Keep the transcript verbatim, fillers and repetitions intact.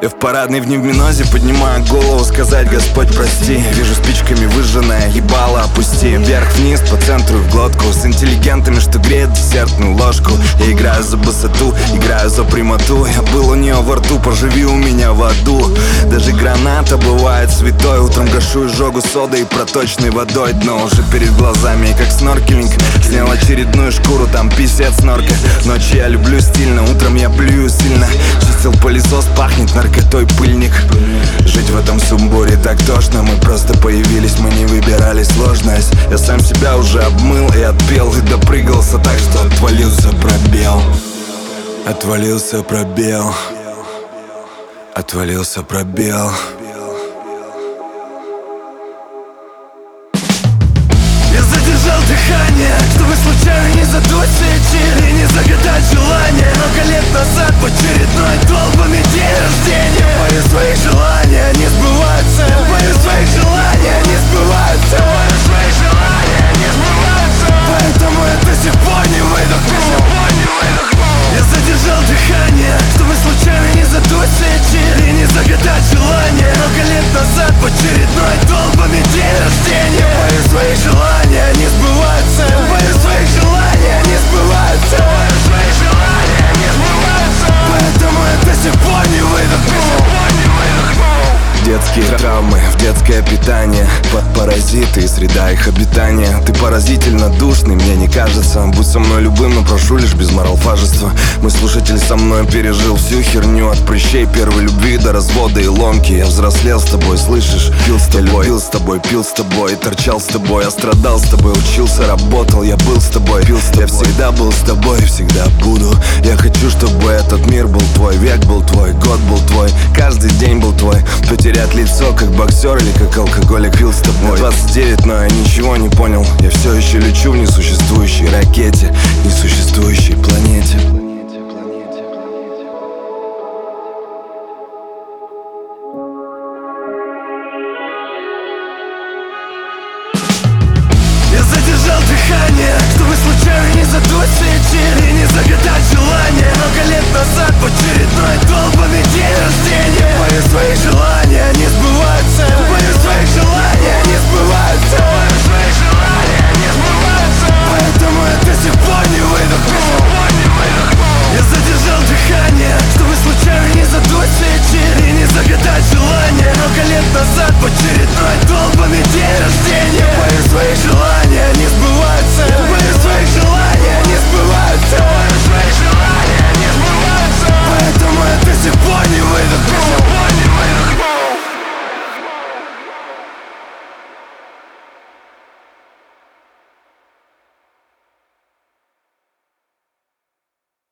Я в парадной в невминозе поднимаю голову, сказать: Господь, прости. Вижу спичками выжженное ебало, опусти. Вверх-вниз, по центру и в глотку. С интеллигентами, что греет десертную ложку. Я играю за высоту, играю за прямоту. Я был у нее во рту, поживи у меня в аду. Даже граната бывает святой. Утром гашу изжогу содой и проточной водой. Дно уже перед глазами, и как сноркелинг. Снял очередную шкуру, там писец снорка. Ночью я люблю стильно, утром я плюю сильно. Чистил пылесос, пахнет наркотой пыльник. Жить в этом сумбуре так тошно. Мы просто появились, мы не выбирали сложность. Я сам себя уже обмыл и отпел. И допрыгался так, что отвалился пробел. Отвалился пробел. Отвалился пробел. Я задержал дыхание, чтобы случайно не задуть свечи и не загадать желание. Много лет назад в очередной долбанный день рождения. Мои свои желания не сбываются. Мои свои желания не сбываются. Мои свои желания не сбываются. Поэтому я до сих пор не выдохнул. Я задержал дыхание, чтобы случайно не задуть свечи и не загадать желание. Много лет назад в очередной долбанный день рождения. Мои свои желания не сбываются. Мои свои желания не сбываются. Мои свои желания не сбываются. Поэтому я до сих пор не выдохнул. Детские травмы, в детское питание. Паразиты и среда их обитания. Ты поразительно душный, мне не кажется. Будь со мной любым, но прошу лишь без моралфажества. Мой слушатель со мной пережил всю херню. От прыщей первой любви до развода и ломки. Я взрослел с тобой, слышишь? Пил с тобой, пил с тобой, пил с тобой. Торчал с тобой, я страдал с тобой. Учился, работал, я был с тобой, пил с тобой. Я всегда был с тобой и всегда буду. Я хочу, чтобы этот мир был твой. Век был твой, год был твой. Каждый день был твой. Потерять лицо, как боксер или как алкоголик, пил с тобой. Мне двадцать девять, но я ничего не понял. Я все еще лечу в несуществующей ракете, несуществующей планете. Я задержал дыхание, чтобы случайно не задуть свечи и не загадать желание. Много лет назад в очередной долбанный день рождения. Мои свои желания не сбываются. Мои свои желания